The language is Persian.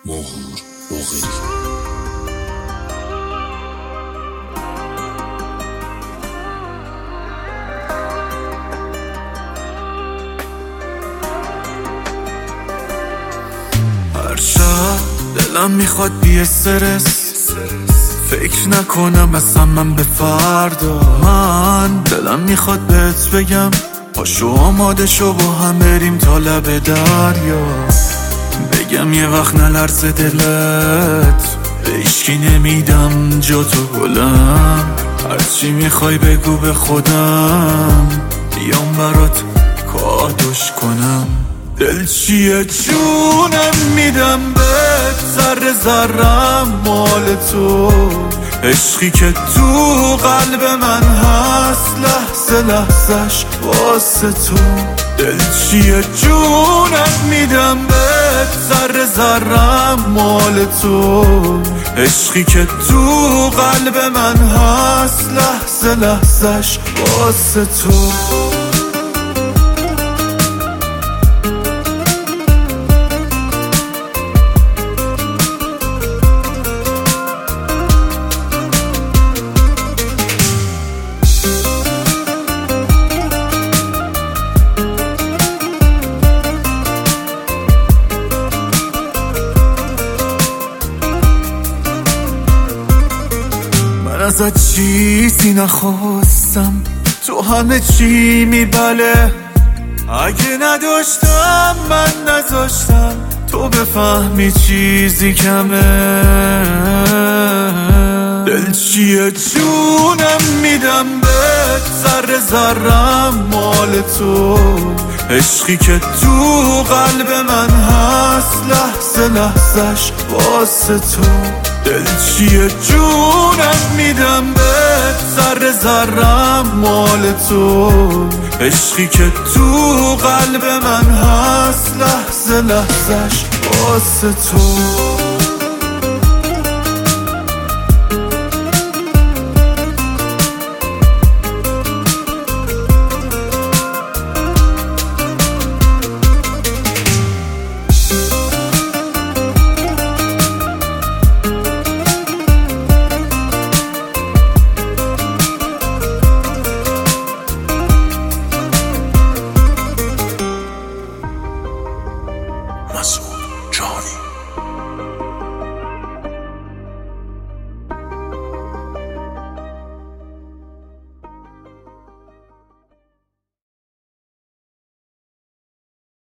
ماهور باقری. هر شب دلم میخواد بی استرس، فکر نکنم اصلا من به فردا. من دلم میخواد بهت بگم پاشو آماده شو با هم بریم تا لب دریا. بگم یه وقت نلرزه دلت، به هیچکی نمیدم جا تو گلم. هرچی میخوای بگو به خودم، بیام برات کادوش کنم. دل چیه جونم میدم بهت، ذره ذرم مال تو. عشقی که تو قلب من هست، لحظه لحظش واسه تو. دل چیه جونم میدم بهت، ذره ذرم مال تو. عشقی که تو قلب من هست، لحظه لحظش واسه تو. ازت چیزی نخواستم، تو همه چی میبله. اگه نداشتم من نذاشتم تو بفهمی چیزی کمه. دل چیه جونم میدم بهت، ذره ذرم مال تو. عشقی که تو قلب من هست، لحظه لحظش واسه تو. دل چیه جونم میدم بهت، ذره ذرم مال تو. عشقی که تو قلب من هست، لحظه لحظش واسه تو.